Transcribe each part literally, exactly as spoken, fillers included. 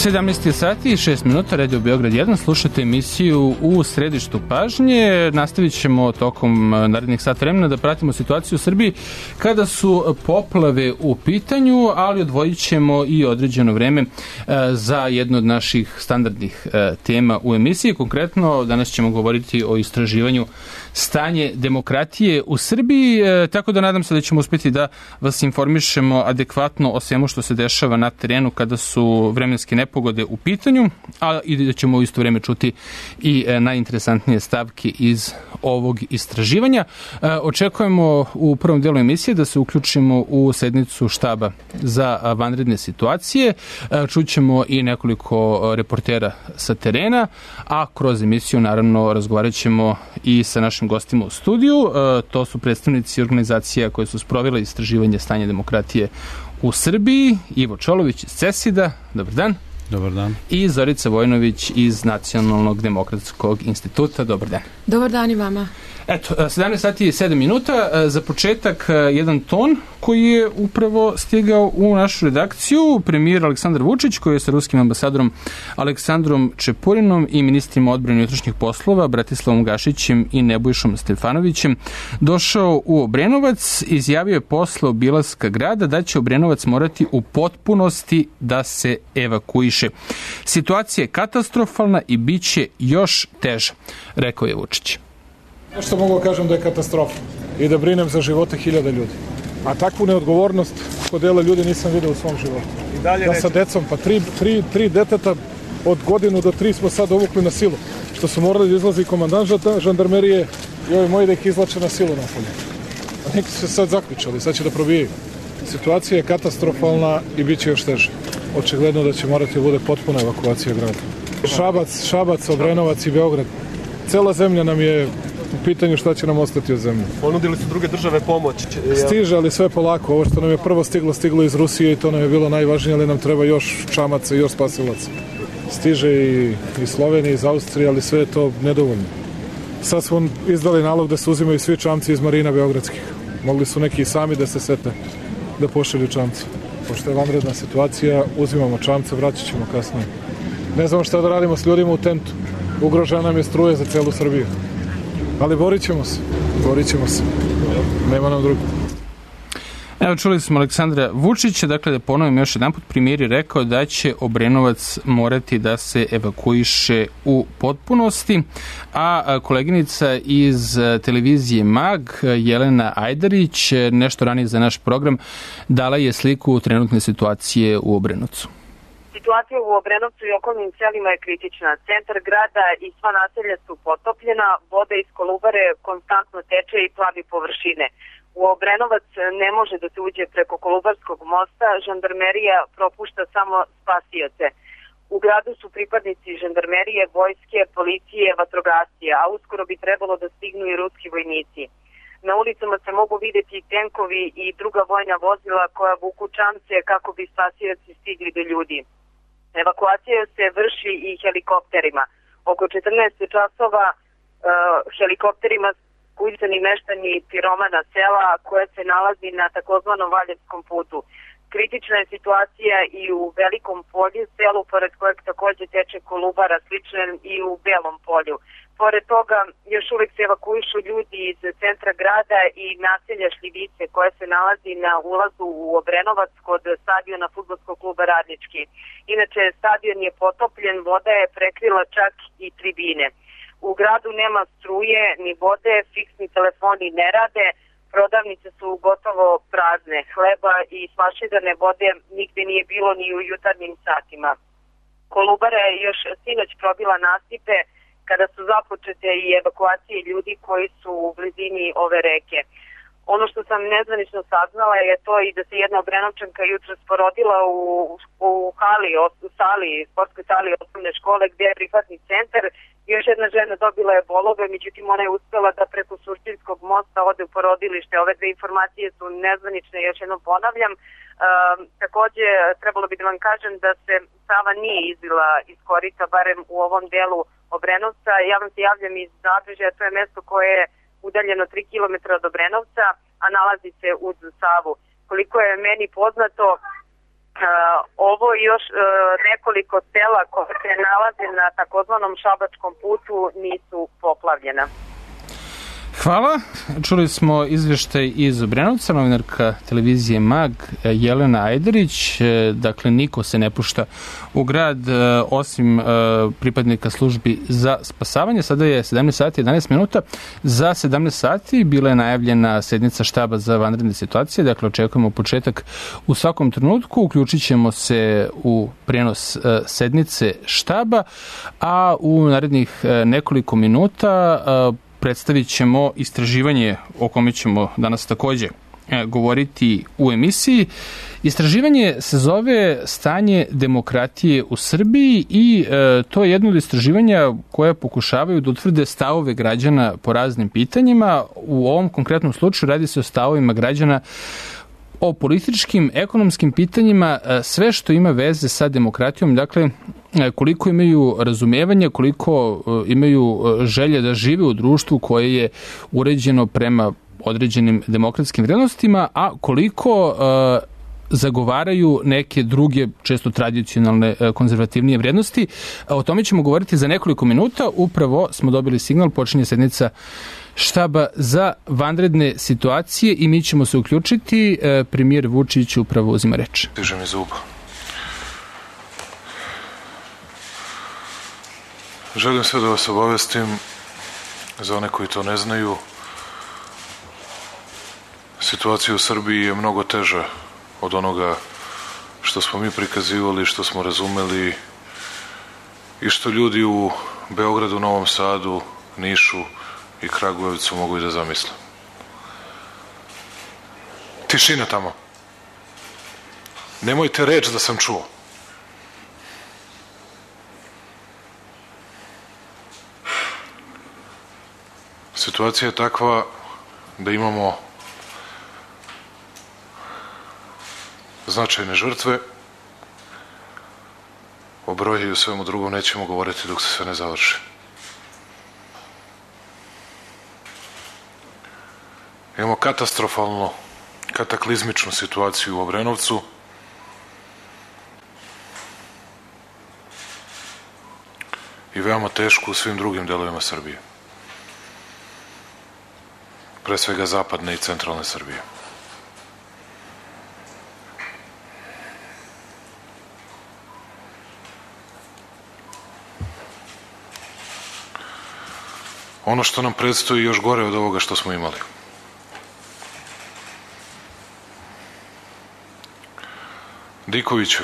sedamnaest sati i šest minuta, Radio Beograd jedan, slušate emisiju U središtu pažnje. Nastavit ćemo tokom narednih sat vremena da pratimo situaciju u Srbiji kada su poplave u pitanju, ali odvojit ćemo i određeno vreme za jednu od naših standardnih tema u emisiji. Konkretno, danas ćemo govoriti o istraživanju stanje demokratije u Srbiji, tako da nadam se da ćemo uspjeti da vas informišemo adekvatno o svemu što se dešava na terenu kada su vremenske nepogode u pitanju, a i da ćemo u isto vrijeme čuti i najinteresantnije stavke iz ovog istraživanja. Očekujemo u prvom delu emisije da se uključimo u sednicu štaba za vanredne situacije. Čućemo i nekoliko reportera sa terena, a kroz emisiju naravno razgovarat ćemo i sa našim gostima u studiju. To su predstavnici organizacija koje su sprovele istraživanje stanja demokratije u Srbiji. Ivo Čolović iz CESID-a. Dobar dan. Dobar dan. I Zorica Vojnović iz Nacionalnog demokratskog instituta. Dobar dan. Dobar dan i vama. Eto, sedamnaest sati i sedam minuta. Za početak jedan ton koji je upravo stigao u našu redakciju. Premijer Aleksandar Vučić, koji je sa ruskim ambasadorom Aleksandrom Čepurinom i ministrima odbrane i unutrašnjih poslova Bratislavom Gašićem i Nebojšom Stefanovićem došao u Obrenovac, izjavio je posle obilaska grada da će Obrenovac morati u potpunosti da se evakuiše. Situacija je katastrofalna i bit će još teža, rekao je Vučić. Što mogu kažem da je katastrofa i da brinem za živote hiljada ljudi. A takvu neodgovornost kod dela ljudi nisam vidio u svom životu. I dalje ja sa decom, pa tri, tri, tri deteta od godinu do tri smo sad uvukli na silu. Što su morali da izlazi komandant žandarmerije i ovi moji da ih izlače na silu napolje. A neki su se sad zaključali, sad će da probijaju. Situacija je katastrofalna i bit će još teže. Očigledno da će morati da bude potpuna evakuacija grada. Šabac, Šabac, Obrenovac i Beograd. Cela zemlja nam je u pitanju šta će nam ostati od zemlje. Ponudili su druge države pomoć. Stiže, ali sve polako. Ovo što nam je prvo stiglo, stiglo iz Rusije i to nam je bilo najvažnije, ali nam treba još čamaca i još spasilaca. Stiže i iz Slovenije, iz Austrije, ali sve je to nedovoljno. Sad smo izdali nalog da se uzimaju svi čamci iz marina beogradskih. Mogli su neki i sami da se sete da pošalju čamce. Pošto je vanredna situacija, uzimamo čamce, vraćat ćemo kasnije. Ne znamo šta da radimo s ljudima u tentu. Ugrožena nam je struja za celu Srbiju. Ali borit ćemo se, borit ćemo se. Nema nam drugo. Evo, čuli smo Aleksandra Vučića, dakle da ponovim još jedan put, premijer je rekao da će Obrenovac morati da se evakuiše u potpunosti, a koleginica iz televizije Mag, Jelena Ajdarić, nešto ranije za naš program, dala je sliku trenutne situacije u Obrenovcu. Situacija u Obrenovcu i okolnim selima je kritična. Centar grada i sva naselja su potopljena, voda iz Kolubare konstantno teče i plavi površine. U Obrenovac ne može da se uđe preko Kolubarskog mosta, žandarmerija propušta samo spasioce. U gradu su pripadnici žandarmerije, vojske, policije, vatrogascije, a uskoro bi trebalo da stignu i ruski vojnici. Na ulicama se mogu vidjeti tenkovi i druga vojna vozila koja vuku čamce kako bi spasioci stigli do ljudi. Evakuacija se vrši i helikopterima. Oko četrnaest časova uh, helikopterima kujcani meštani piromana sela koje se nalazi na takozvanom Valjevskom putu. Kritična je situacija i u Velikom polju, selu pored kojeg također teče Kolubara, slično i u Belom polju. Pored toga još uvijek se evakuišu ljudi iz centra grada i naselja Šljivice koje se nalazi na ulazu u Obrenovac kod stadiona fudbalskog kluba Radnički. Inače, stadion je potopljen, voda je prekrila čak i tribine. U gradu nema struje ni vode, fiksni telefoni ne rade, prodavnice su gotovo prazne, hleba i flaširane vode nigde nije bilo ni u jutarnjim satima. Kolubara je još sinoć probila nasipe kada su započete i evakuacije ljudi koji su u blizini ove reke. Ono što sam nezvanično saznala je to i da se jedna Obrenovčanka jutros porodila u, u hali, u sali, sportskoj sali osnovne škole gdje je prihvatni centar. Još jedna žena dobila je bolove, međutim ona je uspela da preko Surčinskog mosta ode u porodilište. Ove dve informacije su nezvanične, još jednom ponavljam. E, također trebalo bi da vam kažem da se Sava nije izbila iz korita, barem u ovom delu Obrenovca. Ja vam se javljam iz Zaprežja, to je mesto koje je udaljeno tri kilometra od Obrenovca, a nalazi se uz Savu. Koliko je meni poznato, Ovo i još nekoliko sela koje se nalaze na takozvanom Šabačkom putu nisu poplavljena. Hvala. Čuli smo izveštaj iz Obrenovca, novinarka televizije Mag Jelena Ajdarić. Dakle, niko se ne pušta u grad osim pripadnika službi za spasavanje. Sada je sedamnaest sati i jedanaest minuta. Za sedamnaest sati bila je najavljena sednica štaba za vanredne situacije. Dakle, očekujemo početak u svakom trenutku. Uključit ćemo se u prenos sednice štaba, a u narednih nekoliko minuta predstavit ćemo istraživanje o kome ćemo danas takođe govoriti u emisiji. Istraživanje se zove Stanje demokratije u Srbiji i e, to je jedno od istraživanja koje pokušavaju da utvrde stavove građana po raznim pitanjima. U ovom konkretnom slučaju radi se o stavovima građana o političkim, ekonomskim pitanjima, sve što ima veze sa demokratijom, dakle koliko imaju razumevanja, koliko imaju želje da žive u društvu koje je uređeno prema određenim demokratskim vrednostima, a koliko uh, zagovaraju neke druge, često tradicionalne, konzervativnije vrednosti. O tome ćemo govoriti za nekoliko minuta. Upravo smo dobili signal, počinje sednica štaba za vanredne situacije i mi ćemo se uključiti. Premijer Vučić upravo uzima reč. Stiže mi zub. Želim sve da vas obavestim, za one koji to ne znaju, situacija u Srbiji je mnogo teža od onoga što smo mi prikazivali, što smo razumeli i što ljudi u Beogradu, Novom Sadu, Nišu i Kragujevcu mogu i da zamisle. Tišina tamo. Nemojte reč da sam čuo. Situacija je takva da imamo značajne žrtve. O broju i o svemu drugom nećemo govoriti dok se sve ne završi. Imamo katastrofalnu, kataklizmičnu situaciju u Obrenovcu. I veoma tešku u svim drugim delovima Srbije. Pre svega zapadne i centralne Srbije. Ono što nam predstoji još gore od ovoga što smo imali. Dikoviću,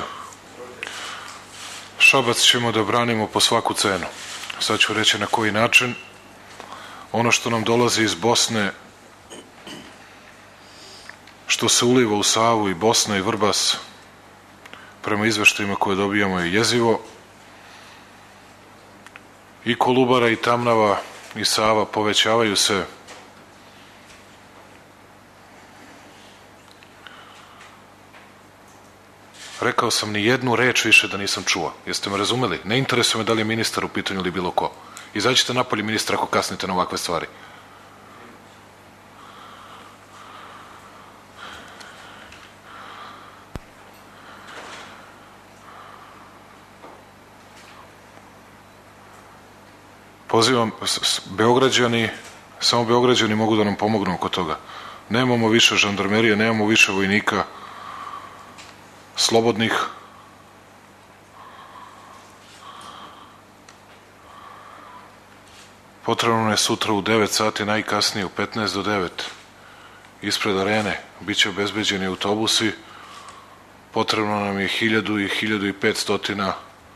Šabac ćemo da branimo po svaku cenu. Sad ću reći na koji način. Ono što nam dolazi iz Bosne, što se uliva u Savu i Bosna i Vrbas, prema izveštajima koje dobijamo je jezivo. I Kolubara i Tamnava i Sava povećavaju se. Rekao sam ni jednu reč više da nisam čuo. Jeste me razumeli? Ne interesuje me da li je ministar u pitanju ili bilo ko. Izađite napolje, ministra, ako kasnite na ovakve stvari. Pozivam, Beograđani, samo Beograđani mogu da nam pomognu oko toga. Nemamo više žandarmerije, nemamo više vojnika slobodnih. Potrebno je sutra u devet sati, najkasnije u petnaest do devet, ispred arene biće obezbeđeni autobusi. Potrebno nam je hiljadu i hiljadu i petstotina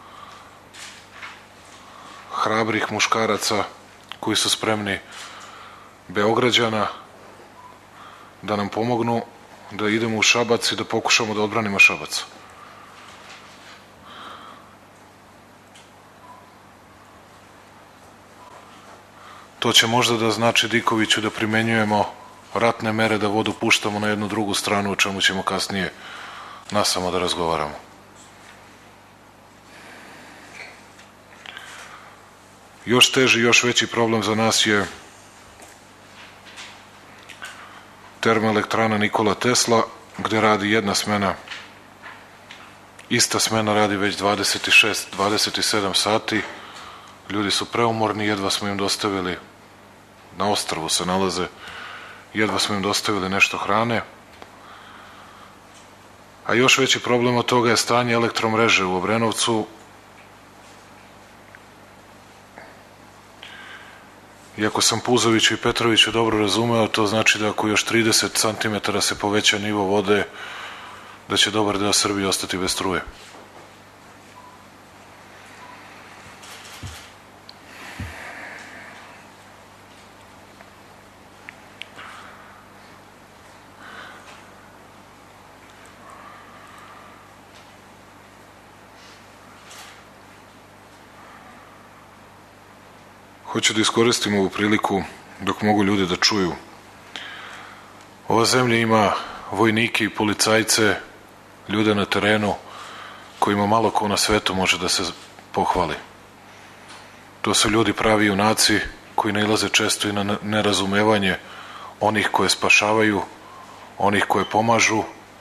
hrabrih muškaraca koji su spremni, Beograđana, da nam pomognu da idemo u Šabac i da pokušamo da odbranimo Šabac. To će možda da znači, Dikoviću, da primenjujemo ratne mere, da vodu puštamo na jednu drugu stranu, o čemu ćemo kasnije nasamo da razgovaramo. Još teži, još veći problem za nas je termoelektrana Nikola Tesla, gde radi jedna smena ista smena radi već dvadeset šest dvadeset sedam sati. Ljudi su preumorni, jedva smo im dostavili, na ostrvu se nalaze, jedva smo im dostavili nešto hrane. A još veći problem od toga je stanje elektromreže u Obrenovcu. Iako sam Puzoviću i Petroviću dobro razumeo, to znači da ako još trideset santimetara se poveća nivo vode, da će dobar deo Srbije ostati bez struje. Hoću da iskoristim ovu priliku dok mogu ljudi da čuju. Ova zemlja ima vojnike i policajce, ljude na terenu, kojima malo ko na svetu može da se pohvali. To su ljudi pravi junaci koji nailaze često i na nerazumevanje onih koje spašavaju, onih koje pomažu.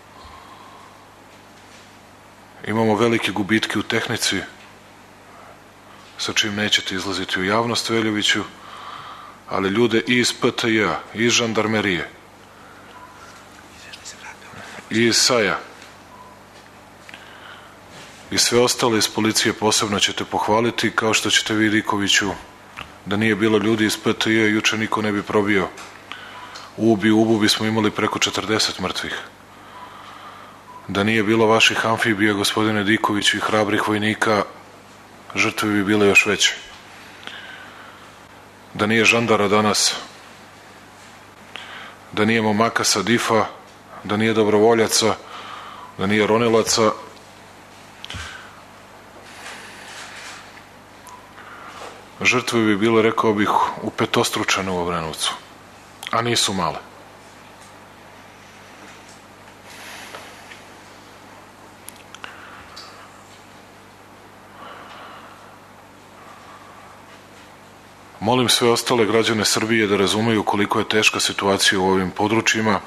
Imamo velike gubitke u tehnici, sa čim nećete izlaziti u javnost, Veljoviću, ali ljude i iz P T J-a, i iz žandarmerije, i iz S A J-a, i sve ostale iz policije posebno ćete pohvaliti, kao što ćete vi, Dikoviću, da nije bilo ljudi iz P T J-a, juče niko ne bi probio. U Ubi, u Ubu bismo imali preko četrdeset mrtvih. Da nije bilo vaših amfibija, gospodine Dikoviću, i hrabrih vojnika, žrtve bi bile još veće. Da nije žandara danas, da nije momaka sa difa, da nije dobrovoljaca, da nije ronilaca, žrtve bi bile, rekao bih, upetostručene u Obrenovcu, a nisu male. Molim sve ostale građane Srbije da razumeju koliko je teška situacija u ovim područjima.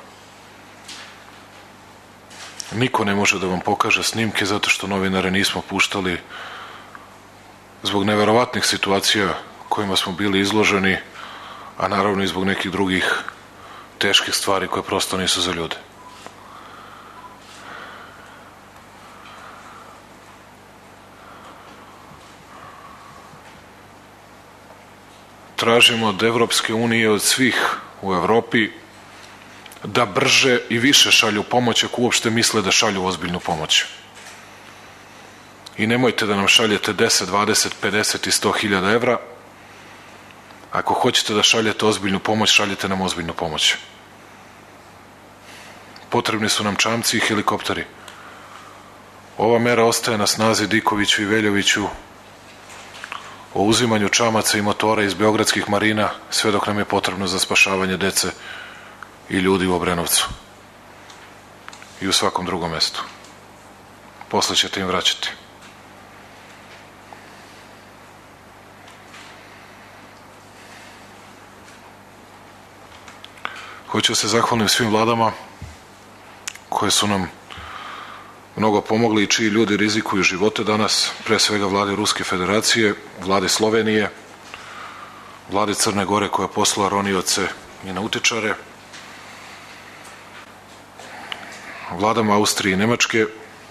Niko ne može da vam pokaže snimke zato što novinare nismo puštali zbog neverovatnih situacija kojima smo bili izloženi, a naravno i zbog nekih drugih teških stvari koje prosto nisu za ljude. Tražimo od Evropske unije, od svih u Evropi, da brže i više šalju pomoć ako uopšte misle da šalju ozbiljnu pomoć. I nemojte da nam šaljete deset, dvadeset, pedeset i sto hiljada evra. Ako hoćete da šaljete ozbiljnu pomoć, šaljete nam ozbiljnu pomoć. Potrebni su nam čamci i helikopteri. Ova mera ostaje na snazi, Dikoviću i Veljoviću, o uzimanju čamaca i motora iz beogradskih marina, sve dok nam je potrebno za spašavanje dece i ljudi u Obrenovcu i u svakom drugom mestu. Posle ćete im vraćati. Hoću da se zahvalim svim vladama koje su nam mnogo pomogli i čiji ljudi rizikuju živote danas, pre svega vlade Ruske federacije, vlade Slovenije, vlade Crne Gore koja poslala ronioce i nautičare, vladama Austrije i Nemačke.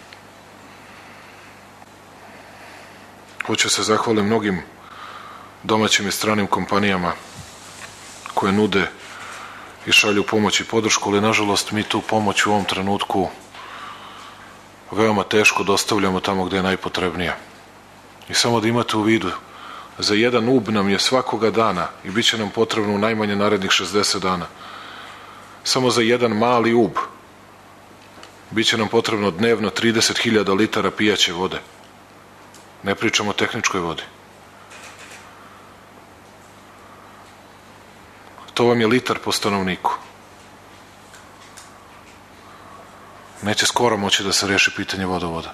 Hoću se zahvalim mnogim domaćim i stranim kompanijama koje nude i šalju pomoć i podršku, ali nažalost mi tu pomoć u ovom trenutku veoma teško dostavljamo tamo gde je najpotrebnija. I samo da imate u vidu, za jedan ub nam je svakoga dana i bit će nam potrebno u najmanje narednih šezdeset dana. Samo za jedan mali ub bit će nam potrebno dnevno trideset hiljada litara pijaće vode. Ne pričamo o tehničkoj vodi. To vam je litar po stanovniku. Neće skoro moći da se reši pitanje vodovoda.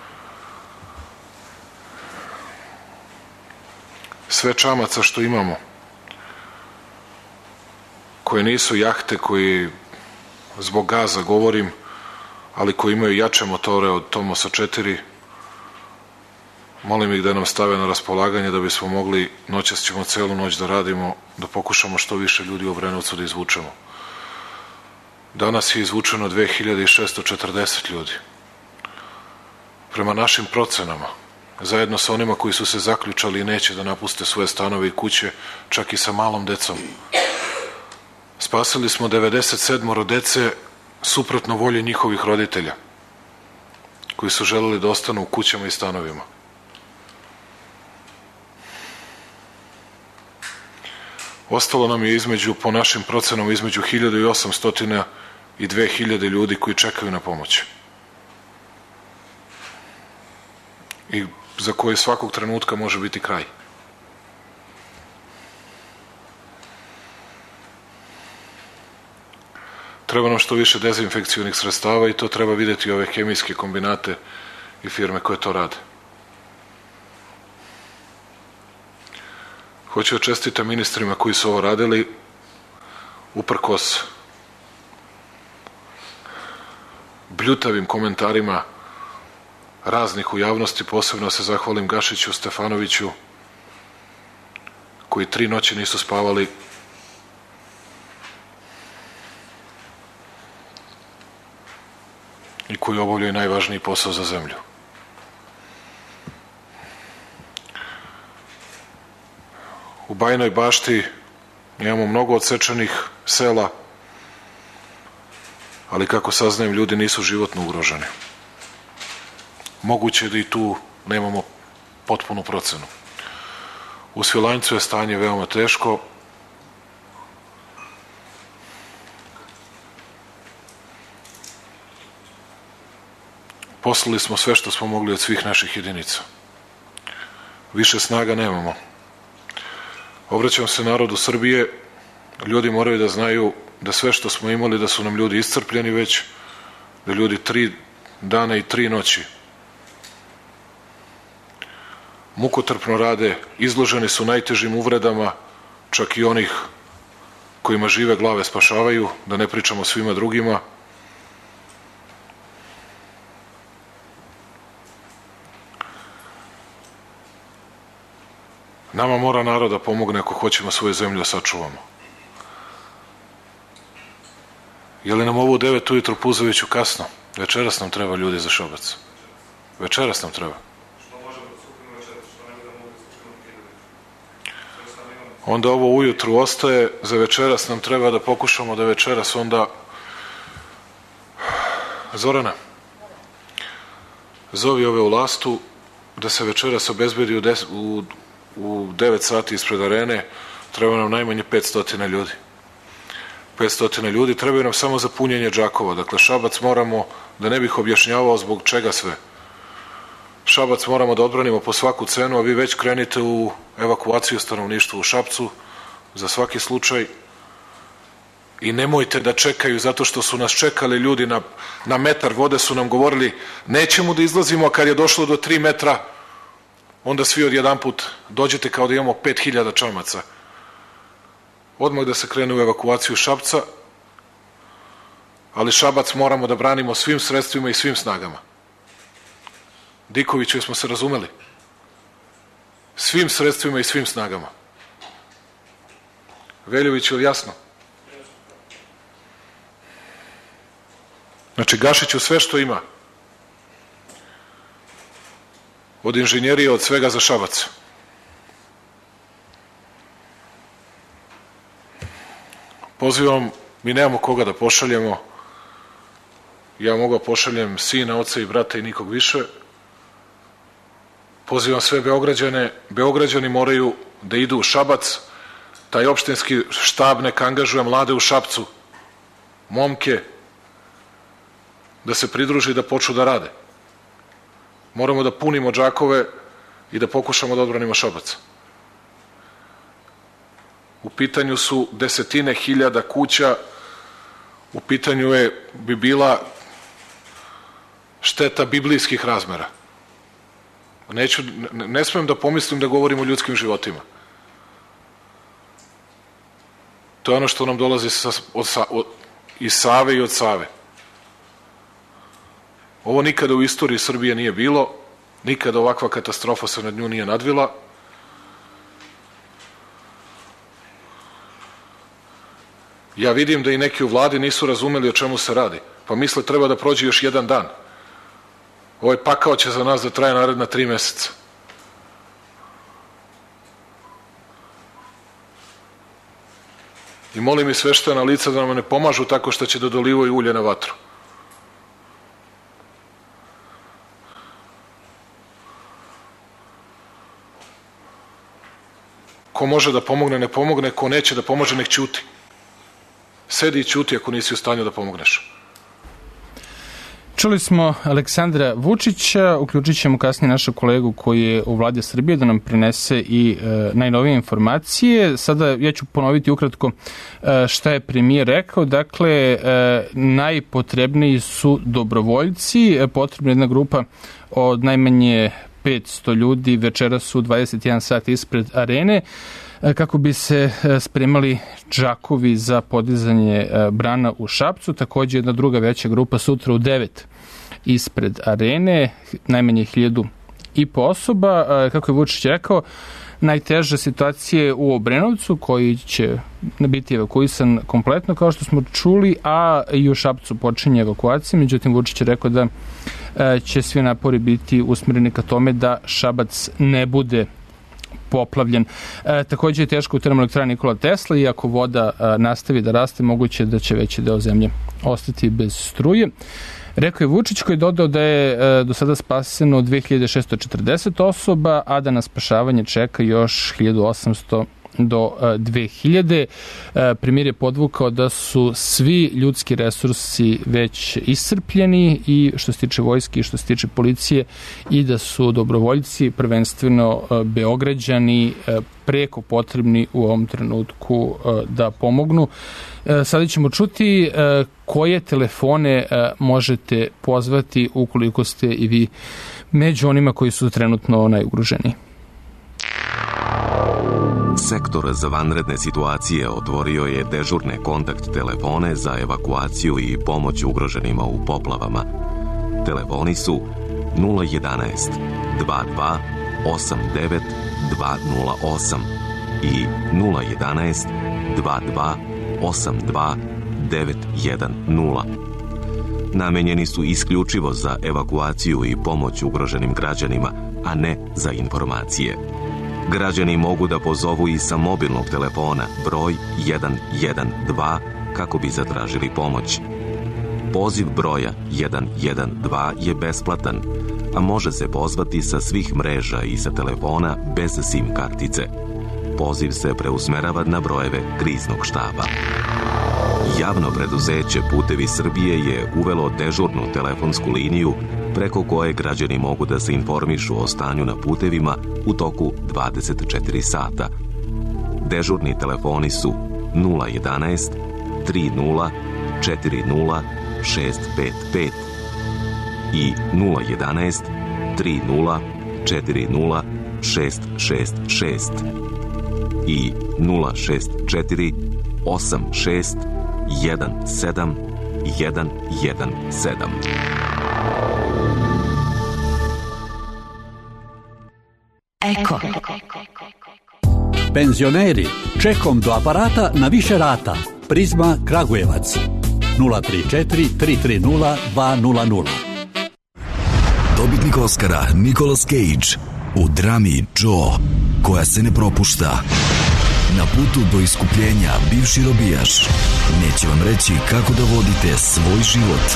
Sve čamaca što imamo, koje nisu jahte, koji zbog gaza govorim, ali koji imaju jače motore od Tomosa četiri. Molim ih da nam stave na raspolaganje da bismo mogli, noćas ćemo celu noć da radimo, da pokušamo što više ljudi u Obrenovcu da izvučemo. Danas je izvučeno dve hiljade šesto četrdeset ljudi. Prema našim procenama, zajedno sa onima koji su se zaključali i neće da napuste svoje stanove i kuće, čak i sa malom decom, spasili smo devedeset sedam dece suprotno volji njihovih roditelja, koji su želeli da ostanu u kućama i stanovima. Ostalo nam je između, po našim procenama, između hiljadu osamsto i dve hiljade ljudi koji čekaju na pomoć. I za koje svakog trenutka može biti kraj. Treba nam što više dezinfekcionih sredstava i to treba videti ove hemijske kombinate i firme koje to rade. Hoću da čestitam ministrima koji su ovo radili, uprkos bljutavim komentarima raznih u javnosti, posebno se zahvalim Gašiću, Stefanoviću, koji tri noći nisu spavali i koji obavljaju najvažniji posao za zemlju. U Bajinoj Bašti imamo mnogo odsečenih sela, ali kako saznajem, ljudi nisu životno ugroženi. Moguće je da i tu nemamo potpunu procenu. U Svilajncu je stanje veoma teško. Poslali smo sve što smo mogli od svih naših jedinica. Više snaga nemamo. Obraćam se narodu Srbije. Ljudi moraju da znaju da sve što smo imali, da su nam ljudi iscrpljeni već, da ljudi tri dana i tri noći mukotrpno rade, izloženi su najtežim uvredama, čak i onih kojima žive glave spašavaju, da ne pričamo svima drugima. Nama mora narod da pomogne ako hoćemo svoju zemlju da sačuvamo. Je li nam ovo u devet ujutru Puzoviću kasno? Večeras nam treba ljudi za Šabac. Večeras nam treba. Onda ovo ujutru ostaje, za večeras nam treba da pokušamo da večeras onda... Zorana, zovi ove u Lastu da se večeras obezbedi u, des, u, u devet sati ispred arene, treba nam najmanje petsto ljudi. petsto ljudi, trebaju nam samo za punjenje džakova. Dakle, Šabac moramo, da ne bih objašnjavao zbog čega sve, Šabac moramo da odbranimo po svaku cenu, a vi već krenite u evakuaciju stanovništva u Šapcu za svaki slučaj i nemojte da čekaju, zato što su nas čekali ljudi na, na metar vode, su nam govorili nećemo da izlazimo, a kad je došlo do tri metra onda svi odjedanput dođete kao da imamo pet hiljada čamaca. Odmah da se krene u evakuaciju Šapca, ali Šabac moramo da branimo svim sredstvima i svim snagama. Dikoviću, smo se razumeli? Svim sredstvima i svim snagama. Veljoviću, ili jasno? Znači, Gašiću sve što ima. Od inženjerije, od svega za Šabac. Pozivam, mi nemamo koga da pošaljemo. Ja mogu da pošaljem sina, oca i brata i nikog više. Pozivam sve Beograđane. Beograđani moraju da idu u Šabac. Taj opštinski štab neka angažuje mlade u Šapcu, momke, da se pridruži i da počnu da rade. Moramo da punimo džakove i da pokušamo da odbranimo Šabac. U pitanju su desetine hiljada kuća, u pitanju je, bi bila šteta biblijskih razmera. Neću, ne, ne smem da pomislim da govorim o ljudskim životima. To je ono što nam dolazi sa, od, od, iz Save i od Save. Ovo nikada u istoriji Srbije nije bilo, nikada ovakva katastrofa se nad nju nije nadvila. Ja vidim da i neki u vladi nisu razumeli o čemu se radi, pa misle treba da prođe još jedan dan. Ovaj pakao će za nas da traje naredna tri meseca. I molim i sveštena lica da nam ne pomažu tako što će da dolivaju ulje na vatru. Ko može da pomogne, ne pomogne, ko neće da pomože, nek ćuti. Sedi i ćuti ako nisi u stanju da pomogneš. Čuli smo Aleksandra Vučića, uključit ćemo kasnije našeg kolegu koji je u vladi Srbije da nam prenese i e, najnovije informacije. Sada ja ću ponoviti ukratko e, šta je premijer rekao. Dakle, e, najpotrebniji su dobrovoljci, e, potrebna jedna grupa od najmanje petsto ljudi večeras u dvadeset jedan sat ispred arene kako bi se spremali džakovi za podizanje brana u Šapcu. Takođe jedna druga veća grupa sutra u devet ispred arene, najmanje hiljadu i po osoba. Kako je Vučić rekao, najteža situacija je u Obrenovcu koji će biti evakuisan kompletno kao što smo čuli, a i u Šapcu počinje evakuacija. Međutim, Vučić je rekao da će svi napori biti usmereni ka tome da Šabac ne bude poplavljen. E, takođe je teško u termoelektrani Nikola Tesla, iako voda a, nastavi da raste, moguće da će veći deo zemlje ostati bez struje. Rekao je Vučić, koji je dodao da je e, do sada spaseno dve hiljade šesto četrdeset osoba, a da na spašavanje čeka još hiljadu osamsto do dve hiljade. Premijer je podvukao da su svi ljudski resursi već iscrpljeni i što se tiče vojske i što se tiče policije i da su dobrovoljci, prvenstveno Beograđani, preko potrebni u ovom trenutku da pomognu. Sada ćemo čuti koje telefone možete pozvati ukoliko ste i vi među onima koji su trenutno najugroženiji. Sektor za vanredne situacije otvorio je dežurne kontakt telefone za evakuaciju i pomoć ugroženima u poplavama. Telefoni su nula jedanaest dvadeset dva osamdeset devet dva nula osam i nula jedanaest dvadeset dva osamdeset dva devet jedan nula. Namenjeni su isključivo za evakuaciju i pomoć ugroženim građanima, a ne za informacije. Građani mogu da pozovu i sa mobilnog telefona broj jedan jedan dva kako bi zatražili pomoć. Poziv broja jedan jedan dva je besplatan, a može se pozvati sa svih mreža i sa telefona bez SIM kartice. Poziv se preusmerava na brojeve kriznog štaba. Javno preduzeće Putevi Srbije je uvelo dežurnu telefonsku liniju preko koje građani mogu da se informišu o stanju na putevima u toku dvadeset četiri sata. Dežurni telefoni su nula jedanaest trideset četrdeset šest pet pet i nula jedanaest trideset četrdeset šest šest šest i nula šest četiri osam šest jedan sedam jedan jedan sedam. Eko. Penzioneri, čekom do aparata na više rata. Prizma Kragujevac. nula tri četiri tri tri nula dva nula nula. Dobitnik Oskara Nicolas Cage u drami Joe, koja se ne propušta. Na putu do iskupljenja bivši robijaš neće vam reći kako da vodite svoj život.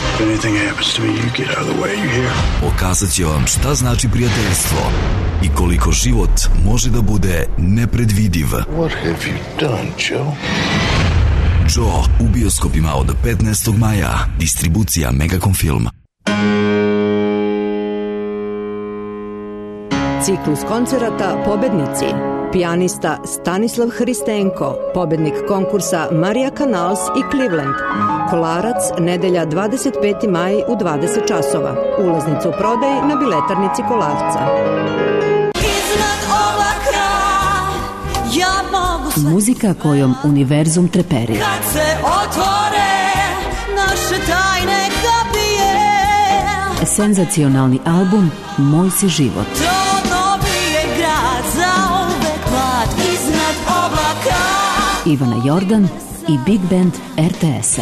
Pokazat će vam šta znači prijateljstvo i koliko život može da bude nepredvidiv. What have you done, Joe? Joe u bioskopima od petnaestog maja. Distribucija Megacom Film. Ciklus koncerata Pobednici. Pijanista Stanislav Hristenko, pobednik konkursa Marija Canals i Cleveland. Kolarac, nedelja dvadeset peti maj u dvadeset časova. Ulaznicu u prodaj na biletarnici Kolarca. Ja mogu sve... Muzika kojom univerzum treperi. Kad se otvore naše tajne kapije. senzacionalni album Moj si život. Ivana Jordan i Big Band er te es-a.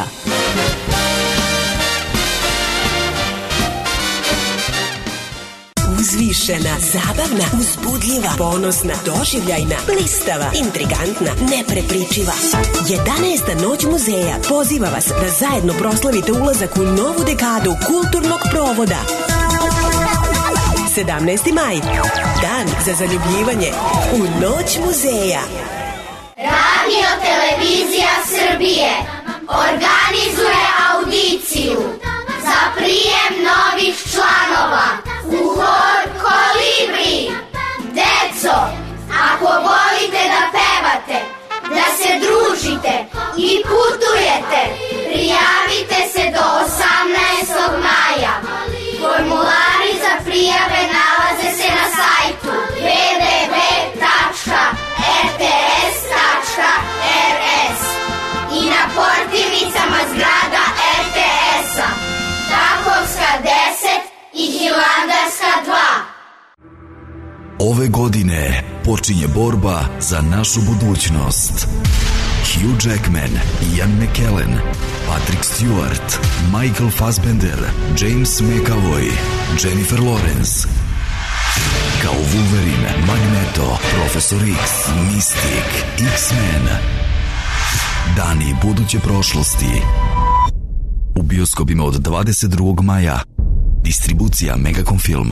Uzvišena, zabavna, uzbudljiva, ponosna, doživljajna, blistava, intrigantna, neprepričiva. jedanaesta noć muzeja poziva vas da zajedno proslavite ulazak u novu dekadu kulturnog provoda. sedamnaesti maj, dan za zaljubljivanje u Noć muzeja. Radio Televizija Srbije organizuje audiciju za prijem novih članova u hor Kolibri. Deco, ako volite da pevate, da se družite i putujete, prijavite se do osamnaestog maja. Formulari za prijave nalaze se na sajtu w w w tačka r t s tačka r s i na portirnicama zgrada er te es-a, Takovska deset i Hilandarska dva. Ove godine počinje borba za našu budućnost. Hugh Jackman, Ian McKellen, Patrick Stewart, Michael Fassbender, James McAvoy, Jennifer Lawrence. Kao Wolverine, Magneto, Profesor X, Mystic, X-Men. Dani buduće prošlosti. U bioskopima od dvadeset drugog maja. Distribucija Megacom Film.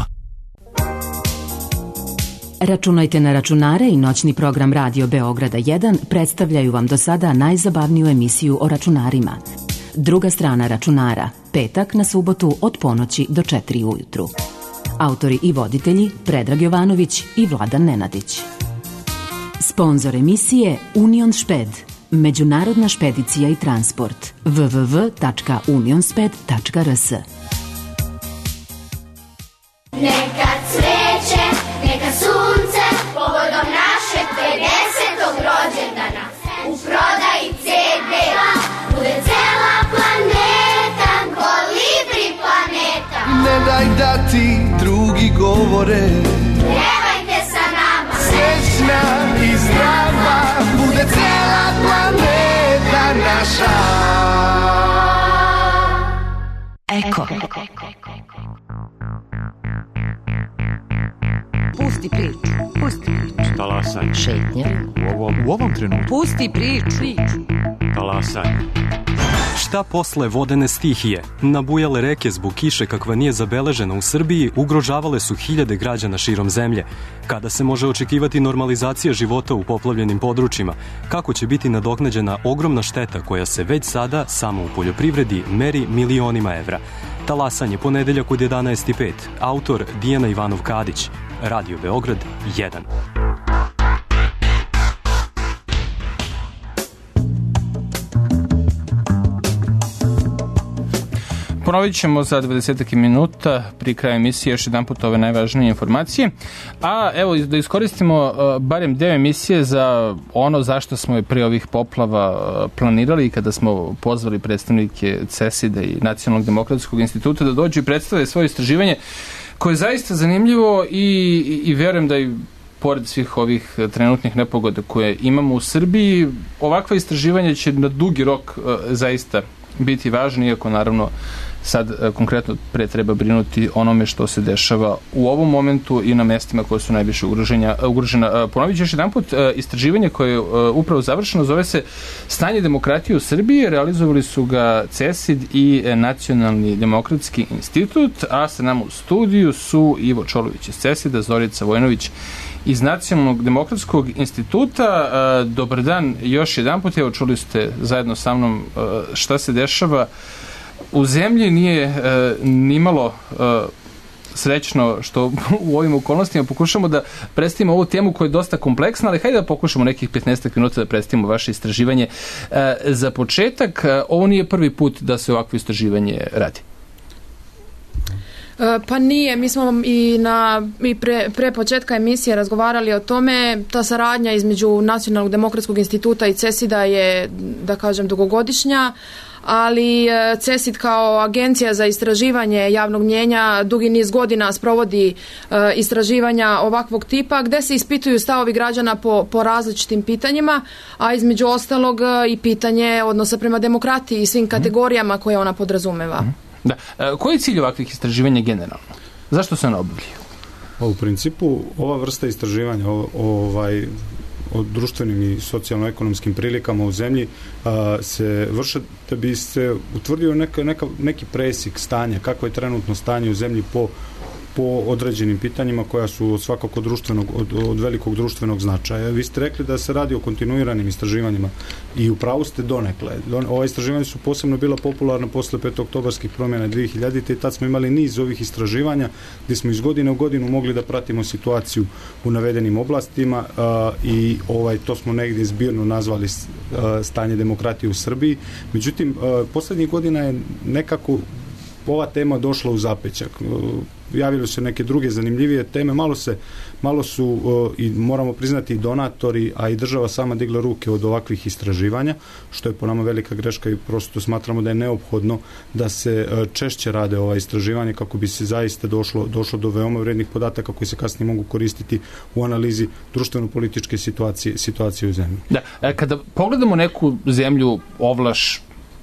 Računajte na računare i noćni program Radio Beograda jedan predstavljaju vam do sada najzabavniju emisiju o računarima. Druga strana računara, petak na subotu od ponoći do četiri ujutru. Autori i voditelji Predrag Jovanović i Vladan Nenadić. Sponzor emisije Union Šped, međunarodna špedicija i transport. w w w tačka unionsped tačka r s. Neka cveće, neka sunce, povodom našeg pedesetog rođendana. U prodaji ce de bude cela planeta, Kolibri planeta. Ne daj da ti drugi govore, pevajte sa nama. Srećna i zdrava bude cela planeta naša. Eko. Pusti priču. Pusti priču. Talasanje. Šetnja. U ovom, u ovom trenutku. Pusti priču. Talasanje. Šta posle vodene stihije? Nabujale reke zbog kiše kakva nije zabeležena u Srbiji ugrožavale su hiljade građana širom zemlje. Kada se može očekivati normalizacija života u poplavljenim područjima? Kako će biti nadoknađena ogromna šteta koja se već sada samo u poljoprivredi meri milionima evra? Talasanje, ponedeljak od jedanaest i pet. Autor Dijana Ivanov-Kadić. Radio Beograd jedan. Ponovit ćemo za dvadeset minuta pri kraju emisije još jedan put ove najvažnije informacije. A evo da iskoristimo uh, barem deo emisije za ono zašto smo je prije ovih poplava uh, planirali kada smo pozvali predstavnike ce e es i de i Nacionalnog demokratskog instituta da dođu i predstave svoje istraživanje koje je zaista zanimljivo i, i, i verujem da i pored svih ovih trenutnih nepogoda koje imamo u Srbiji, ovakva istraživanja će na dugi rok uh, zaista biti važni, iako naravno sad konkretno pre treba brinuti onome što se dešava u ovom momentu i na mestima koje su najviše ugrožena. Ponovit ću još jedan put, istraživanje koje je upravo završeno zove se Stanje demokratije u Srbiji, realizovali su ga ce e es i de i Nacionalni demokratski institut, a sa nama u studiju su Ivo Čolović iz ce e es i de, Zorica Vojnović iz Nacionalnog demokratskog instituta. Dobar dan još jedan put, evo čuli ste zajedno sa mnom šta se dešava u zemlji. Nije e, nimalo e, srećno što u ovim okolnostima pokušamo da predstavimo ovu temu koja je dosta kompleksna, ali hajde da pokušamo nekih petnaest minuta da predstavimo vaše istraživanje. E, za početak, ovo nije prvi put da se ovakvo istraživanje radi. Pa nije, mi smo i, na, i pre, pre početka emisije razgovarali o tome. Ta saradnja između Nacionalnog demokratskog instituta i ce e es i de je, da kažem, dugogodišnja, ali CESID kao agencija za istraživanje javnog mnijenja dugi niz godina sprovodi istraživanja ovakvog tipa gdje se ispituju stavovi građana po, po različitim pitanjima, a između ostalog i pitanje odnosa prema demokratiji i svim kategorijama koje ona podrazumeva. Da. Koji je cilj ovakvih istraživanja generalno? Zašto se one obavljaju? U principu, ova vrsta istraživanja ovaj, o društvenim i socijalno-ekonomskim prilikama u zemlji a, se vrše da bi se utvrdio neka, neka, neki presik stanja, kako je trenutno stanje u zemlji po po određenim pitanjima koja su od svakako društvenog, od, od velikog društvenog značaja. Vi ste rekli da se radi o kontinuiranim istraživanjima i u pravu ste donekle. Don, ova istraživanja su posebno bila popularna posle petooktobarskih promjena dve hiljadite i tad smo imali niz ovih istraživanja gdje smo iz godine u godinu mogli da pratimo situaciju u navedenim oblastima a, i ovaj, to smo negdje zbirno nazvali a, stanje demokratije u Srbiji. Međutim, a, posljednjih godina je nekako ova tema došla u zapećak. Javili su se neke druge zanimljivije teme, malo se, malo su uh, i moramo priznati i donatori, a i država sama digla ruke od ovakvih istraživanja, što je po nama velika greška i prosto smatramo da je neophodno da se uh, češće rade ova istraživanja kako bi se zaista došlo, došlo do veoma vrednih podataka koji se kasnije mogu koristiti u analizi društveno-političke situacije, situacije u zemlji. Da, kada pogledamo neku zemlju ovlaš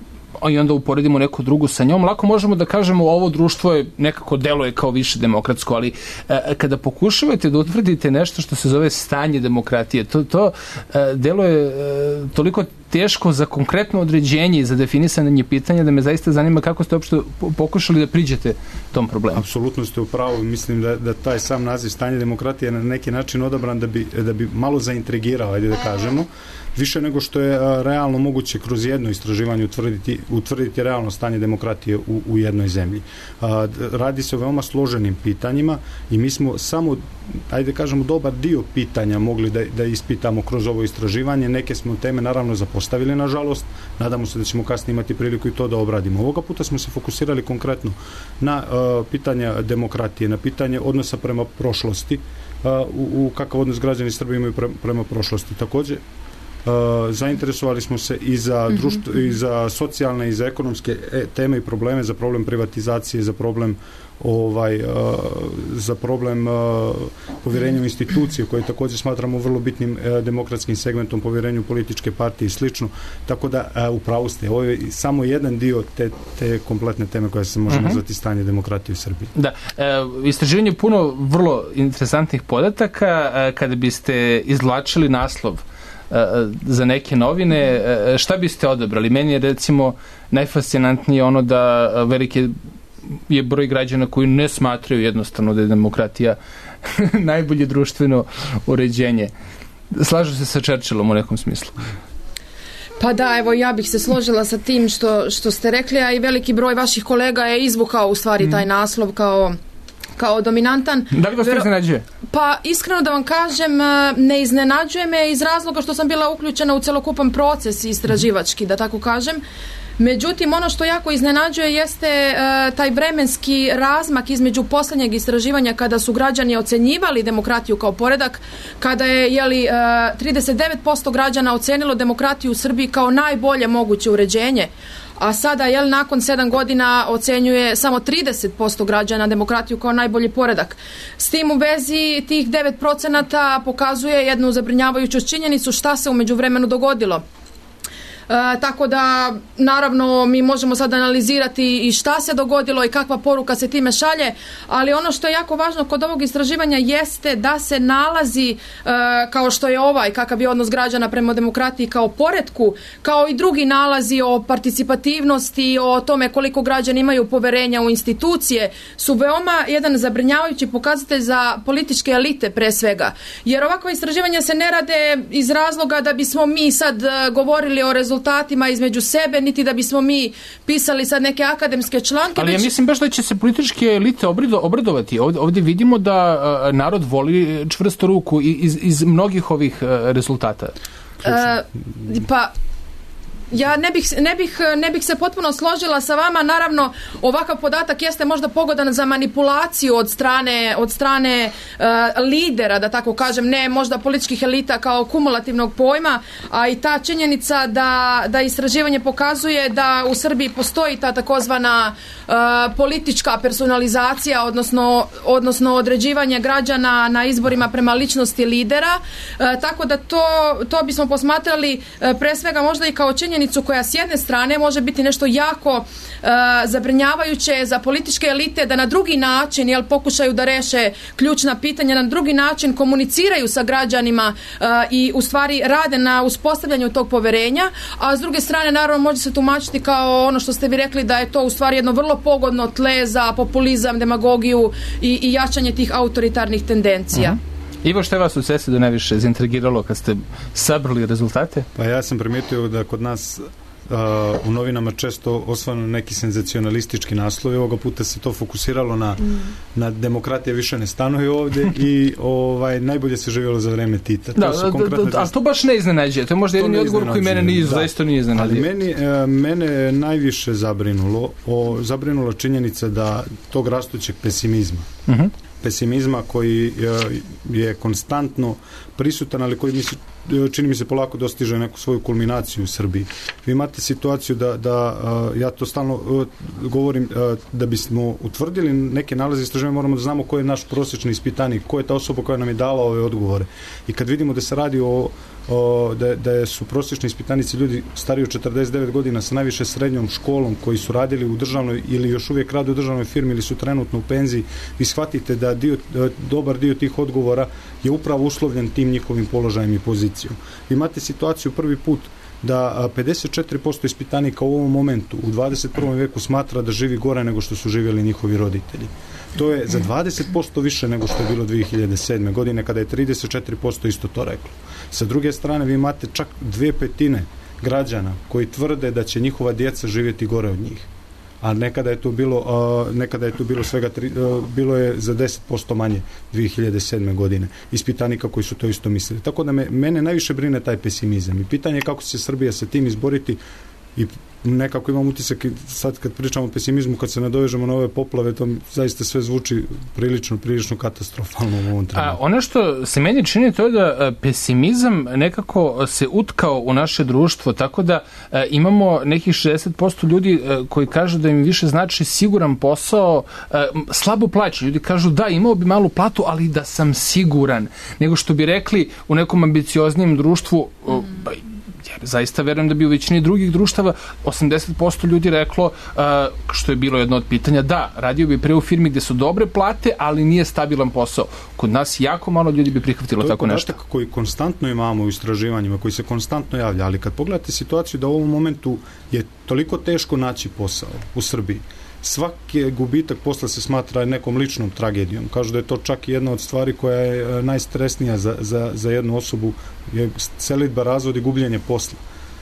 i onda uporedimo neku drugu sa njom, lako možemo da kažemo ovo društvo je nekako deluje kao više demokratsko, ali e, kada pokušavate da utvrdite nešto što se zove stanje demokratije, to, to e, deluje e, toliko teško za konkretno određenje i za definisanje pitanja da me zaista zanima kako ste uopšte pokušali da priđete tom problemu. Apsolutno ste u pravu. Mislim da, da taj sam naziv stanje demokratije je na neki način odabran da bi, da bi malo zaintrigirao, ajde da kažemo, više nego što je a, realno moguće kroz jedno istraživanje utvrditi, utvrditi realno stanje demokratije u, u jednoj zemlji. A, radi se o veoma složenim pitanjima i mi smo samo, ajde da kažemo, dobar dio pitanja mogli da, da ispitamo kroz ovo istraživanje. Neke smo teme naravno zapostavili, nažalost. Nadamo se da ćemo kasnije imati priliku i to da obradimo. Ovoga puta smo se fokusirali konkretno na uh, pitanja demokratije, na pitanje odnosa prema prošlosti, uh, u, u kakav odnos građani Srbije imaju pre, prema prošlosti. Također, Uh, zainteresovali smo se i za, društvo, i za socijalne i za ekonomske teme i probleme, za problem privatizacije, za problem ovaj, uh, za problem uh, povjerenja u institucije koje također smatramo vrlo bitnim uh, demokratskim segmentom, povjerenju političke partije i slično. Tako da uh, upravo ste, ovo je samo jedan dio te, te kompletne teme koja se može uh-huh. nazvati stanje demokratije u Srbiji. Da, e, istraživanje puno vrlo interesantnih podataka. E, kada biste izvlačili naslov za neke novine, šta biste odabrali? Meni je recimo najfascinantnije ono da veliki je broj građana koji ne smatraju jednostavno da je demokratija najbolje društveno uređenje. Slažu se sa Churchillom u nekom smislu? Pa da, evo ja bih se složila sa tim što, što ste rekli, a i veliki broj vaših kolega je izvukao u stvari taj naslov kao kao dominantan. Da li vas to iznenađuje? Pa iskreno da vam kažem, ne iznenađuje me iz razloga što sam bila uključena u celokupan proces istraživački, da tako kažem. Međutim, ono što jako iznenađuje jeste e, taj vremenski razmak između posljednjeg istraživanja kada su građani ocenjivali demokratiju kao poredak, kada je jeli, e, trideset devet posto građana ocenilo demokratiju u Srbiji kao najbolje moguće uređenje, a sada, jel, nakon sedam godina ocenjuje samo trideset posto građana demokratiju kao najbolji poredak. S tim u vezi tih devet procenata pokazuje jednu zabrinjavajuću činjenicu šta se u međuvremenu dogodilo. E, tako da, naravno, mi možemo sad analizirati i šta se dogodilo i kakva poruka se time šalje, ali ono što je jako važno kod ovog istraživanja jeste da se nalazi, e, kao što je ovaj, kakav je odnos građana prema demokratiji kao poretku, kao i drugi nalazi o participativnosti, o tome koliko građani imaju poverenja u institucije, su veoma jedan zabrinjavajući pokazatelj za političke elite pre svega. Jer ovakva istraživanja se ne rade iz razloga da bismo mi sad govorili o rezultatima rezultatima između sebe, niti da bismo mi pisali sad neke akademske članke. Ali ja mislim baš da će se političke elite obrido, obradovati. Ovdje, ovdje vidimo da uh, narod voli čvrstu ruku iz, iz mnogih ovih uh, rezultata. Uh, pa ja ne bih, ne, bih, ne bih se potpuno složila sa vama. Naravno, ovakav podatak jeste možda pogodan za manipulaciju od strane, od strane uh, lidera, da tako kažem, ne možda političkih elita kao kumulativnog pojma, a i ta činjenica da, da istraživanje pokazuje da u Srbiji postoji ta takozvana uh, politička personalizacija, odnosno, odnosno određivanje građana na izborima prema ličnosti lidera, uh, tako da to, to bismo posmatrali uh, pre svega možda i kao činjenicu koja s jedne strane može biti nešto jako uh, zabrinjavajuće za političke elite, da na drugi način jel, pokušaju da reše ključna pitanja, na drugi način komuniciraju sa građanima uh, i u stvari rade na uspostavljanju tog poverenja, a s druge strane naravno može se tumačiti kao ono što ste vi rekli da je to u stvari jedno vrlo pogodno tle za populizam, demagogiju i, i jačanje tih autoritarnih tendencija. Uh-huh. Ivo, što je vas u Sesedu najviše zaintrigiralo kad ste sabrali rezultate? Pa ja sam primijetio da kod nas uh, u novinama često osvanu neki senzacionalistički naslovi. Ovoga puta se to fokusiralo na, mm. na demokratija više ne stanuje ovdje i ovaj, najbolje se živjelo za vreme Tita. Da, to da, da, da, ali to baš ne iznenađuje. To je možda jedini odgovor koji mene nije, zaista nije iznenađuje. Ali meni, uh, mene je najviše zabrinulo, o, zabrinula činjenica da tog rastućeg pesimizma. Mhm. pesimizma koji je konstantno prisutan, ali koji mi se, čini mi se polako dostiže neku svoju kulminaciju u Srbiji. Vi imate situaciju da, da ja to stalno govorim, da bismo utvrdili neke nalaze istraživanja, moramo da znamo ko je naš prosječni ispitanik, ko je ta osoba koja nam je dala ove odgovore. I kad vidimo da se radi o O, da, da su prosječni ispitanici ljudi stariji od četrdeset devet godina sa najviše srednjom školom koji su radili u državnoj ili još uvijek rade u državnoj firmi ili su trenutno u penziji, vi shvatite da dio, dobar dio tih odgovora je upravo uslovljen tim njihovim položajem i pozicijom. Vi imate situaciju prvi put da pedeset četiri posto ispitanika u ovom momentu u dvadeset prvom veku smatra da živi gore nego što su živjeli njihovi roditelji. To je za dvadeset posto više nego što je bilo dvije hiljade sedme godine kada je trideset četiri posto isto to reklo. Sa druge strane vi imate čak dvije petine građana koji tvrde da će njihova djeca živjeti gore od njih. A nekada je to bilo, uh, nekada je to bilo svega tri, uh, bilo je za deset posto manje dvije hiljade sedme godine ispitanika koji su to isto mislili. Tako da me, mene najviše brine taj pesimizam i pitanje je kako će se Srbija sa tim izboriti i nekako imam utisak sad kad pričamo o pesimizmu, kad se nadovežemo na ove poplave, to zaista sve zvuči prilično, prilično katastrofalno u ovom trenutku. A ono što se meni čini to je da pesimizam nekako se utkao u naše društvo, tako da e, imamo nekih šezdeset posto ljudi e, koji kažu da im više znači siguran posao, e, slabo plaće. Ljudi kažu da, imao bi malu platu, ali da sam siguran. Nego što bi rekli u nekom ambicioznijem društvu, mm. e, ja zaista verujem da bi u većini drugih društava osamdeset posto ljudi reklo, uh, što je bilo jedno od pitanja, da, radio bi pre u firmi gdje su dobre plate, ali nije stabilan posao. Kod nas jako malo ljudi bi prihvatilo tako nešto. To je podatak koji konstantno imamo u istraživanjima, koji se konstantno javlja, ali kad pogledate situaciju da u ovom momentu je toliko teško naći posao u Srbiji, svaki gubitak posla se smatra nekom ličnom tragedijom. Kažu da je to čak jedna od stvari koja je najstresnija za, za, za jednu osobu, je selidba, razvod i gubljenje posla.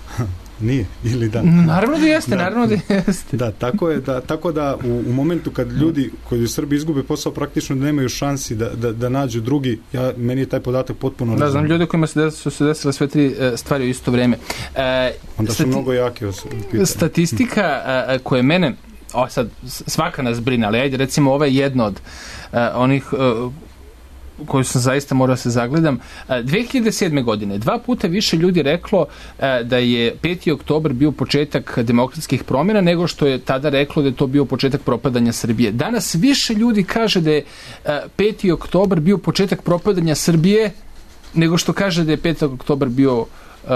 Nije, ili da? Naravno da jeste, da, naravno da jeste. Da, tako je, da, tako da u, u momentu kad ljudi koji u Srbiji izgube posao praktično nemaju šansi da, da, da nađu drugi, ja, meni je taj podatak potpuno razumno. Da, znam ljude kojima se su se desile sve tri e, stvari u isto vrijeme. E, Onda su stati- mnogo jake osobe. Statistika e, koje mene o, sad, svaka nas brine, ali ajde, recimo, ovo je jedno od uh, onih uh, koju sam zaista morao se zagledam. Uh, dvije hiljade sedme godine dva puta više ljudi reklo uh, da je peti oktobar bio početak demokratskih promjena nego što je tada reklo da je to bio početak propadanja Srbije. Danas više ljudi kaže da je uh, peti oktobar bio početak propadanja Srbije nego što kaže da je peti oktobar bio Uh,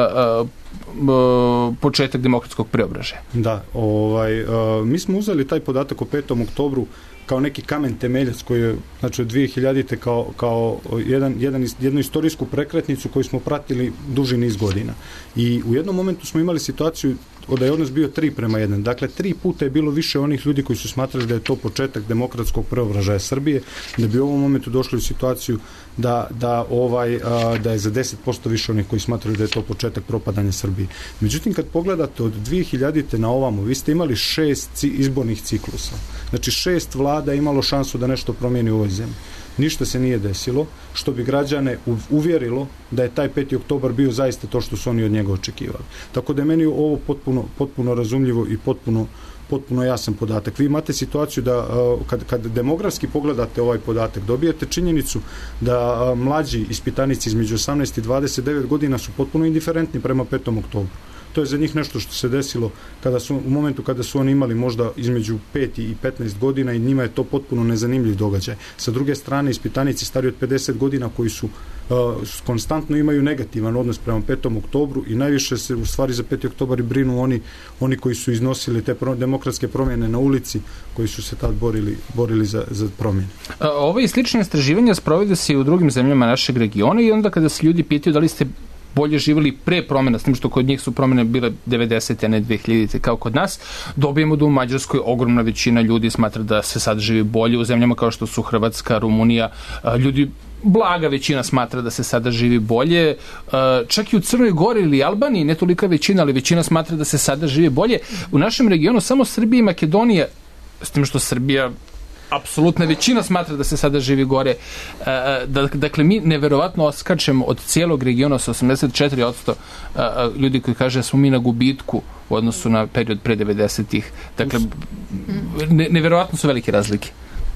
uh, početak demokratskog preobražaja. Da, ovaj, uh, mi smo uzeli taj podatak o petom oktobru kao neki kamen temeljac koji je, znači od dvije hiljadite kao, kao jedan, jedan, jednu istorijsku prekretnicu koju smo pratili duži niz godina. I u jednom momentu smo imali situaciju da je odnos bio tri prema jedan. Dakle, tri puta je bilo više onih ljudi koji su smatrali da je to početak demokratskog preobražaja Srbije, da bi u ovom momentu došli u situaciju da, da, ovaj, a, da je za deset posto više onih koji smatraju da je to početak propadanja Srbije. Međutim, kad pogledate od dvije hiljadite na ovamo, vi ste imali šest izbornih ciklusa. Znači, šest vlada je imalo šansu da nešto promijeni u ovoj zemlji. ništa se nije desilo, što bi građane uvjerilo da je taj peti oktobar bio zaista to što su oni od njega očekivali. Tako da je meni ovo potpuno, potpuno razumljivo i potpuno, potpuno jasan podatak. Vi imate situaciju da kad, kad demografski pogledate ovaj podatak, dobijete činjenicu da mlađi ispitanici između osamnaest i dvadeset devet godina su potpuno indiferentni prema petom oktobru. To je za njih nešto što se desilo kada su, u momentu kada su oni imali možda između pet i petnaest godina i njima je to potpuno nezanimljiv događaj. Sa druge strane, ispitanici stari od pedeset godina koji su uh, konstantno imaju negativan odnos prema petom oktobru i najviše se u stvari za peti oktobar i brinu oni, oni koji su iznosili te pro, demokratske promjene na ulici, koji su se tad borili, borili za, za promjene. Ovo i slične istraživanja sprovode se i u drugim zemljama našeg regiona i onda kada se ljudi pitaju da li ste bolje živjeli pre promjena, s tim što kod njih su promjene bile devedesete, a ne dve hiljadite kao kod nas, dobijemo da u Mađarskoj ogromna većina ljudi smatra da se sad živi bolje. U zemljama kao što su Hrvatska, Rumunija, ljudi, blaga većina smatra da se sada živi bolje. Čak i u Crnoj Gori ili Albaniji, ne tolika većina, ali većina smatra da se sada živi bolje. U našem regionu samo Srbija i Makedonija, s tim što Srbija apsolutna većina smatra da se sada živi gore. Dakle, mi neverovatno oskačemo od cijelog regiona sa osamdeset četiri posto ljudi koji kaže da smo mi na gubitku u odnosu na period pre devedesetih. Dakle, neverovatno su velike razlike.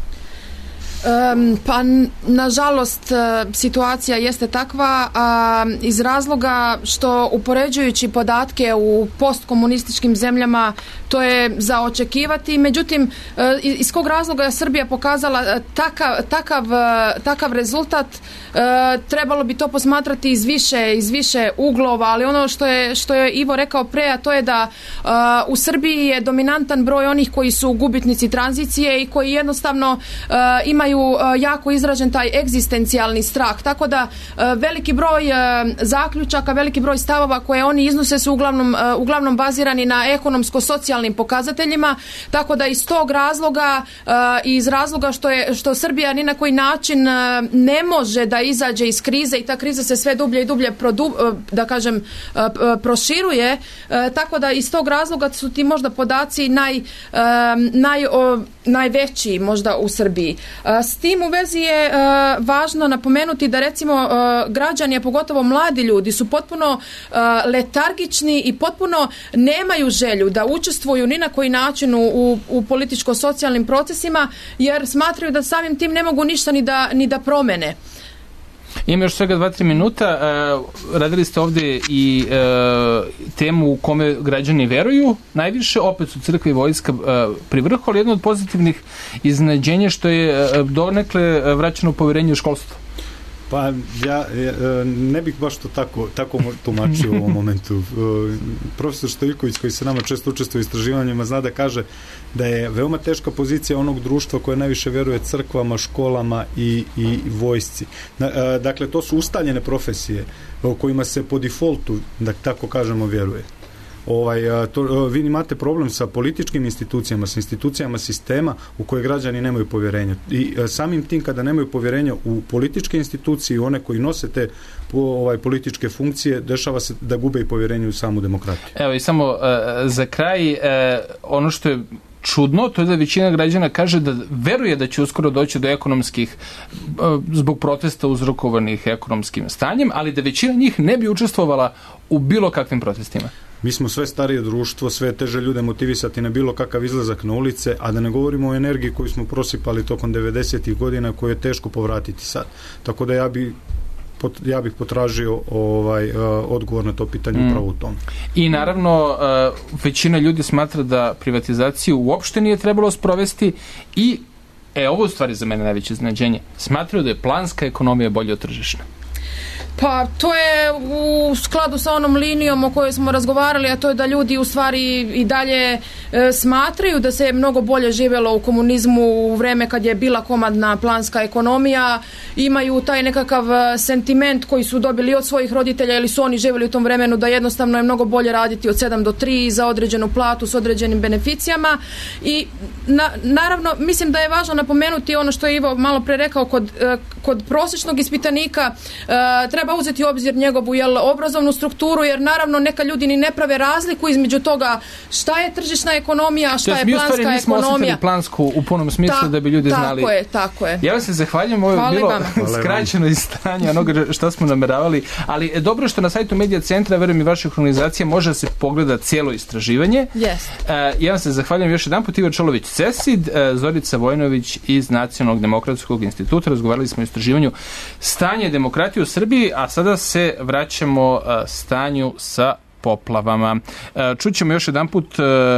Um, pa nažalost situacija jeste takva a, iz razloga što upoređujući podatke u postkomunističkim zemljama to je za očekivati, međutim iz kog razloga je Srbija pokazala takav, takav, takav rezultat, trebalo bi to posmatrati iz više, iz više uglova, ali ono što je, što je Ivo rekao pre, a to je da u Srbiji je dominantan broj onih koji su gubitnici tranzicije i koji jednostavno imaju jako izražen taj egzistencijalni strah, tako da veliki broj zaključaka, veliki broj stavova koje oni iznose su uglavnom, uglavnom bazirani na ekonomsko-socijalnim pokazateljima, tako da iz tog razloga i iz razloga što je što Srbija ni na koji način ne može da izađe iz krize i ta kriza se sve dublje i dublje produ, da kažem proširuje, tako da iz tog razloga su ti možda podaci naj, naj, najveći možda u Srbiji. S tim u vezi je važno napomenuti da recimo građani, a pogotovo mladi ljudi, su potpuno letargični i potpuno nemaju želju da učestvuju ni na koji način u, u političko-socijalnim procesima, jer smatraju da samim tim ne mogu ništa ni da, ni da promene. Ima još svega dva tri minuta. E, radili ste ovdje i e, temu u kome građani veruju najviše, opet su crkva i vojska e, pri vrhu, ali jedno od pozitivnih iznenađenja što je e, donekle vraćeno povjerenje u školstvo. Pa ja ne bih baš to tako, tako tumačio u ovom momentu. Profesor Stojiljković, koji se nama često učestvuje u istraživanjima, zna da kaže da je veoma teška pozicija onog društva koje najviše veruje crkvama, školama i, i vojsci. Dakle, to su ustaljene profesije u kojima se po defaultu, da tako kažemo, vjeruje. Ovaj, to, vi imate problem sa političkim institucijama, sa institucijama sistema u koje građani nemaju povjerenja. I samim tim kada nemaju povjerenja u političke institucije i one koji nose te ovaj, političke funkcije, dešava se da gube i povjerenje u samu demokratiju. Evo i samo uh, za kraj, uh, ono što je čudno, to je da većina građana kaže da veruje da će uskoro doći do ekonomskih, zbog protesta uzrokovanih ekonomskim stanjem, ali da većina njih ne bi učestvovala u bilo kakvim protestima. Mi smo sve starije društvo, sve teže ljude motivisati na bilo kakav izlazak na ulice, a da ne govorimo o energiji koju smo prosipali tokom devedesetih godina, koju je teško povratiti sad. Tako da ja bi ja bih potražio ovaj, uh, odgovor na to pitanje mm. upravo u tom. I naravno, uh, većina ljudi smatra da privatizaciju uopšte nije trebalo sprovesti i, e, ovo je u stvari za mene najveće iznenađenje, smatraju da je planska ekonomija bolje od tržišne. Pa to je u skladu sa onom linijom o kojoj smo razgovarali, a to je da ljudi u stvari i dalje e, smatraju da se je mnogo bolje živjelo u komunizmu u vreme kad je bila komadna planska ekonomija, imaju taj nekakav sentiment koji su dobili od svojih roditelja ili su oni živjeli u tom vremenu da jednostavno je mnogo bolje raditi od sedam do tri za određenu platu s određenim beneficijama i na, naravno mislim da je važno napomenuti ono što je Ivo malo pre rekao kod, kod prosječnog ispitanika e, treba uzeti u obzir njegovu jel, obrazovnu strukturu, jer naravno neka ljudi ni ne prave razliku između toga šta je tržišna ekonomija, šta je planska ekonomija. Mi u stvari nismo osjetili plansku u punom smislu Ta, da bi ljudi tako znali. Tako je, tako je. Ja vam se zahvaljujem, ovo je Hvala bilo vama. skraćeno izdanje onoga što smo nameravali, ali dobro što na sajtu Medija centra, verujem i vaše organizacije, može se pogleda cijelo istraživanje. Yes. Uh, ja vam se zahvaljujem još jedan put, Igor Čolović-Cesid, uh, Zorica Vojnović iz Nacionalnog demokratskog instituta. Razgovarali smo o istraživanju stanje demokratije u Srbiji, a sada se vraćamo uh, stanju sa poplavama. Čućemo još jedan put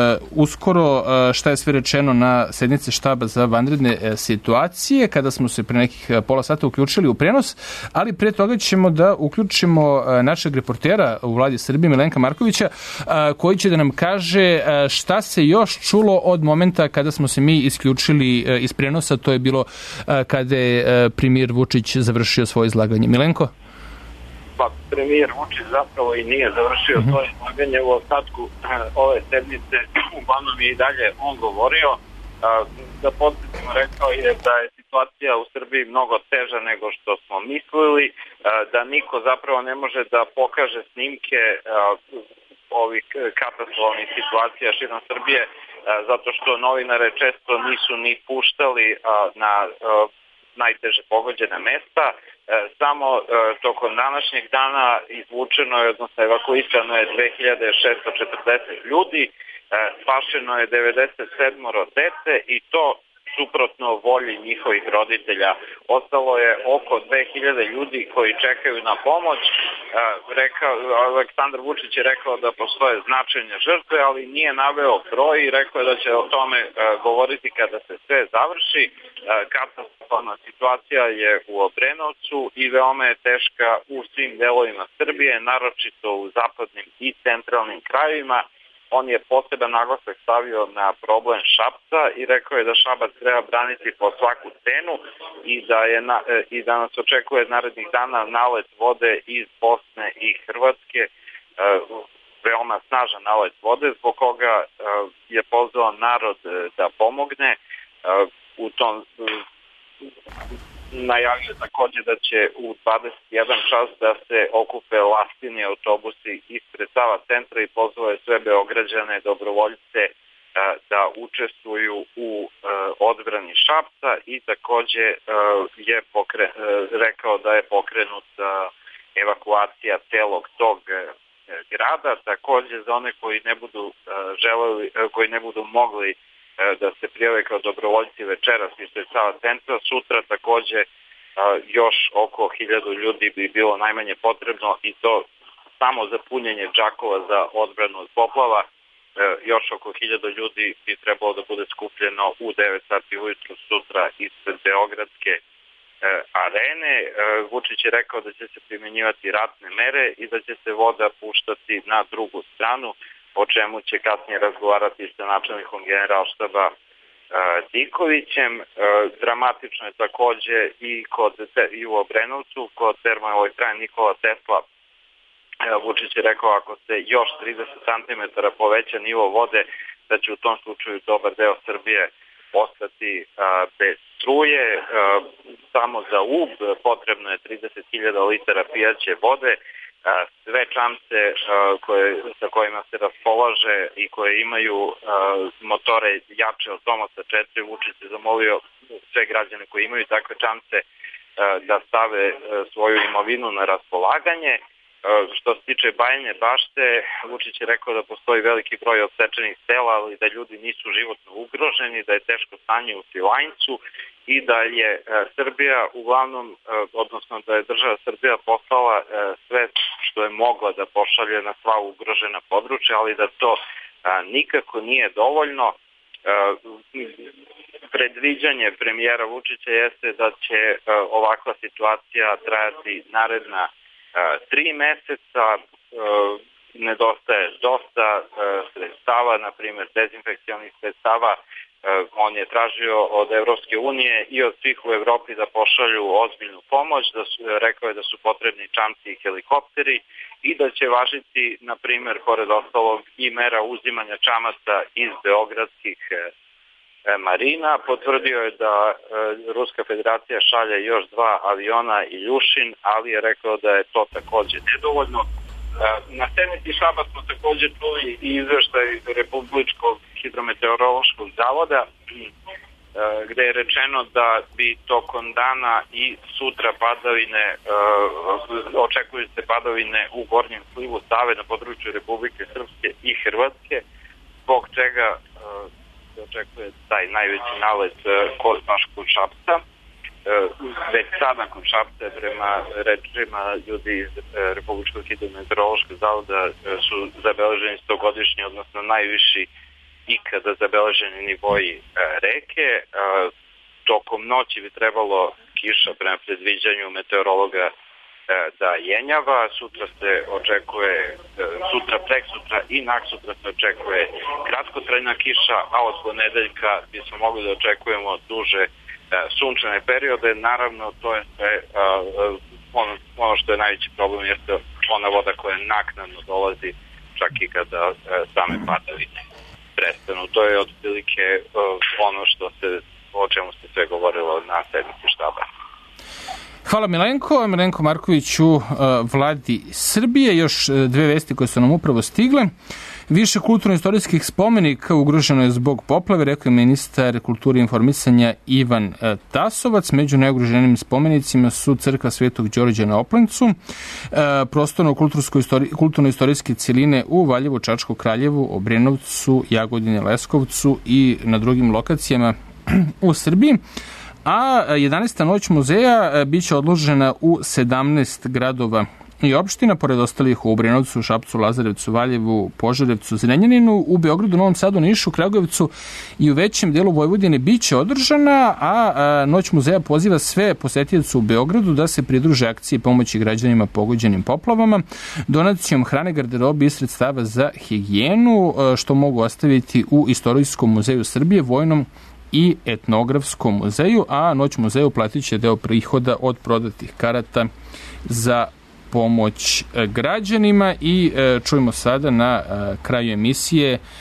uskoro šta je sve rečeno na sednici štaba za vanredne situacije, kada smo se pre nekih pola sata uključili u prenos, ali pre toga ćemo da uključimo našeg reportera u vladi Srbije, Milenka Markovića, koji će da nam kaže šta se još čulo od momenta kada smo se mi isključili iz prenosa. To je bilo kada je premijer Vučić završio svoje izlaganje. Milenko? Pa premijer Vučić zapravo i nije završio mm-hmm. svoje izlaganje u ostatku ove sednice, uglavnom je i dalje on govorio. Da podsjetimo, rekao je da je situacija u Srbiji mnogo teža nego što smo mislili, da niko zapravo ne može da pokaže snimke ovih katastrofalnih situacija širom Srbije, zato što novinare često nisu ni puštali na najteže pogođene mesta. Samo tokom današnjeg dana izvučeno je, odnosno evakuisano je dve hiljade šessto četrdeset ljudi, spašeno je devedeset sedam dece i to suprotno volji njihovih roditelja. Ostalo je oko dve hiljade ljudi koji čekaju na pomoć. Rekao, Aleksandar Vučić je rekao da postoje značajne žrtve, ali nije naveo broj i rekao je da će o tome govoriti kada se sve završi. Katastrofalna situacija je u Obrenovcu i veoma je teška u svim delovima Srbije, naročito u zapadnim i centralnim krajevima. On je poseban naglasak stavio na problem Šapca i rekao je da Šabac treba braniti po svaku cenu i da, je na, i da nas očekuje narednih dana nalet vode iz Bosne i Hrvatske, veoma snažan nalet vode, zbog koga je pozvao narod da pomogne. U tom najavio takođe da će u dvadeset jedan čas da se okupe lastini autobusi ispred Sava centra i pozvao je sve Beograđane, dobrovoljce da učestvuju u odbrani Šapca i takođe je pokre, rekao da je pokrenut evakuacija celog tog grada. Takođe za one koji ne budu želeli, koji ne budu mogli da se prijave kao dobrovoljci večeras ispred Sava centra, sutra takođe još oko hiljadu ljudi bi bilo najmanje potrebno i to samo za punjenje džakova za odbranu od poplava. Još oko hiljadu ljudi bi trebalo da bude skupljeno u devet sati ujutru sutra ispred Beogradske arene. Vučić je rekao da će se primjenjivati ratne mere i da će se voda puštati na drugu stranu, o čemu će kasnije razgovarati sa načelnikom generalštaba Dikovićem. Dramatično je takođe i, kod, i u Obrenovcu, kod termoelektrane Nikola Tesla. Vučić je rekao ako se još trideset centimetara poveća nivo vode, da će u tom slučaju dobar deo Srbije ostati bez struje. Samo za Ub potrebno je trideset hiljada litara pijaće vode. Sve čamce koje, sa kojima se raspolaže i koje imaju motore jače od Tomosa četiri, Vučić je zamolio sve građane koji imaju takve čamce da stave svoju imovinu na raspolaganje. Što se tiče Bajine Bašte, Vučić je rekao da postoji veliki broj odsečenih sela, ali da ljudi nisu životno ugroženi, da je teško stanje u Svilajncu i da je Srbija uglavnom, odnosno da je država Srbija poslala sve što je mogla da pošalje na sva ugrožena područja, ali da to nikako nije dovoljno. Predviđanje premijera Vučića jeste da će ovakva situacija trajati naredna tri meseca. Nedostaje dosta sredstava, na primjer dezinfekcionih sredstava. On je tražio od Evropske unije i od svih u Evropi da pošalju ozbiljnu pomoć, da su, rekao je da su potrebni čamci i helikopteri i da će važiti, na primjer, pored ostalog i mera uzimanja čamaca iz beogradskih marina. Potvrdio je da Ruska federacija šalje još dva aviona Iljušin, ali je rekao da je to takođe nedovoljno. Na sednici Šabac smo takođe čuli i izveštaj Republičkog hidrometeorološkog zavoda, gde je rečeno da bi tokom dana i sutra padavine, očekuju se padavine u gornjem slivu Save na području Republike Srpske i Hrvatske, zbog čega se očekuje taj najveći nalet kod baš kod Šapca. Već sada kod Šapca, prema rečima ljudi iz Republičkog hidrometeorološkog zavoda, su zabeleženi stogodišnji, odnosno najviši ikada zabeleženi nivoji reke. Tokom noći bi trebalo kiša prema predviđanju meteorologa da jenjava. Sutra se očekuje, sutra, preksutra i naksutra se očekuje kratkotrajna kiša, a od ponedeljka bismo mogli da očekujemo duže sunčane periode. Naravno, to je sve, ono, ono što je najveći problem jeste ona voda koja naknadno dolazi čak i kada same padavine prestanu. To je otprilike ono što se, o čemu se sve govorilo na sednici štaba. Hvala Milenko. Milenko Marković u vladi Srbije. Još dve vesti koje su nam upravo stigle. Više kulturno-istorijskih spomenika ugroženo je zbog poplave, rekao je ministar kulture i informisanja Ivan Tasovac. Među najugroženim spomenicima su crkva Svetog Đorđa na Oplencu, prostorno-kulturno-istorijske cijeline u Valjevu, Čačku, Kraljevu, Obrenovcu, Jagodini, Leskovcu i na drugim lokacijama u Srbiji. A jedanaesta noć muzeja biće odložena u sedamnaest gradova i opština, pored ostalih u Obrenovcu, Šapcu, Lazarevcu, Valjevu, Požarevcu, Zrenjaninu, u Beogradu, Novom Sadu, Nišu, Kragujevcu i u većem delu Vojvodine biće održana, a noć muzeja poziva sve posetioce u Beogradu da se pridruže akciji pomoći građanima pogođenim poplavama, donacijom hrane, garderobe i sredstava za higijenu, što mogu ostaviti u Istorijskom muzeju Srbije, Vojnom i Etnografskom muzeju, a noć muzeja uplatit će deo prihoda od prodatih karata za pomoć građanima. I e, čujemo sada na e, kraju emisije e,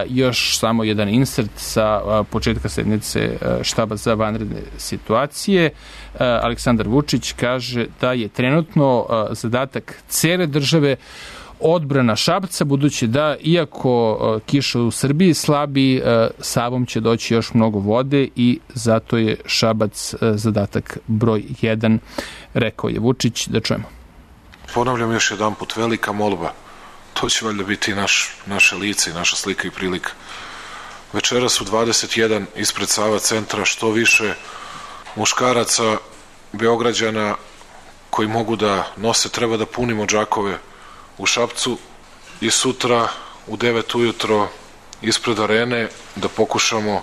još samo jedan insert sa e, početka sednice e, štaba za vanredne situacije. E, Aleksandar Vučić kaže da je trenutno e, zadatak cele države odbrana Šapca, budući da iako e, kiša u Srbiji slabi, e, Savom će doći još mnogo vode i zato je Šabac e, zadatak broj jedan, rekao je Vučić. Da čujemo. Ponavljam još jedan put, velika molba. To će valjda biti naš, naše lice i naša slika i prilika. Večeras u dvadeset jedan ispred Sava centra što više muškaraca, Beograđana koji mogu da nose, treba da punimo džakove u Šapcu i sutra u devet ujutro ispred arene da pokušamo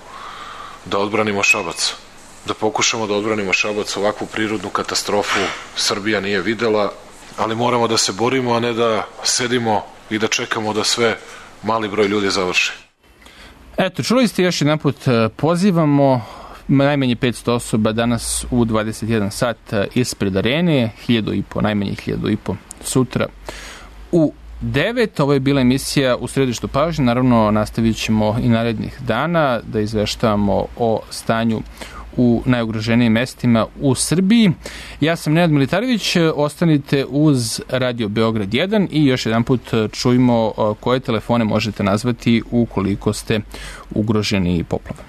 da odbranimo Šabac. Da pokušamo da odbranimo Šabac. Ovakvu prirodnu katastrofu Srbija nije videla, ali moramo da se borimo, a ne da sedimo i da čekamo da sve mali broj ljudi završi. Eto, čuli ste, još jedan put pozivamo najmanje petsto osoba danas u dvadeset jedan sat ispred arene, hiljadu i po, najmanje hiljadu i po sutra u devet. Ovo je bila emisija U središtu pažnje. Naravno, nastavit ćemo i narednih dana da izveštavamo o stanju u najugroženijim mestima u Srbiji. Ja sam Nenad Militarević, ostanite uz Radio Beograd jedan i još jedan put čujmo koje telefone možete nazvati ukoliko ste ugroženi poplavama.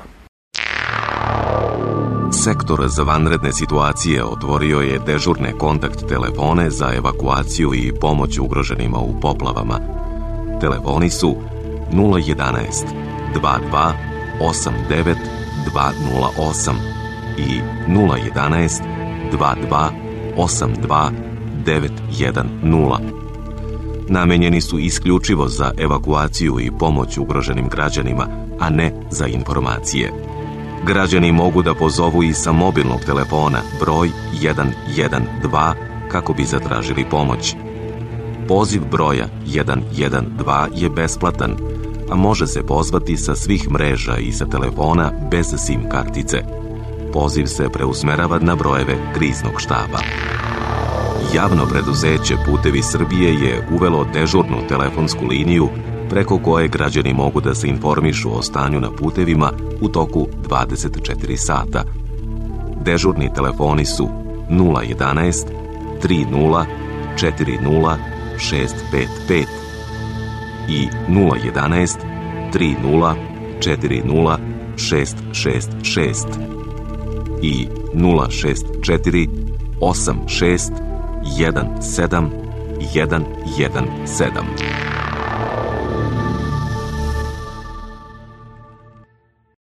Sektor za vanredne situacije otvorio je dežurne kontakt telefone za evakuaciju i pomoć ugroženima u poplavama. Telefoni su nula jedanaest dva dva osam devet dva nula osam i nula jedanaest dva dva osam dva devet jedan nula. Namenjeni su isključivo za evakuaciju i pomoć ugroženim građanima, a ne za informacije. Građani mogu da pozovu i sa mobilnog telefona broj jedan jedan dva kako bi zatražili pomoć. Poziv broja jedan jedan dva je besplatan, a može se pozvati sa svih mreža i sa telefona bez SIM kartice. Poziv se preusmerava na brojeve kriznog štaba. Javno preduzeće Putevi Srbije je uvelo dežurnu telefonsku liniju preko koje građani mogu da se informišu o stanju na putevima u toku dvadeset četiri sata. Dežurni telefoni su nula jedanaest tri nula četiri nula šest pet pet i nula jedanaest tri nula četiri nula šest šest šest i nula šest četiri osam šest jedan sedam jedan jedan sedam.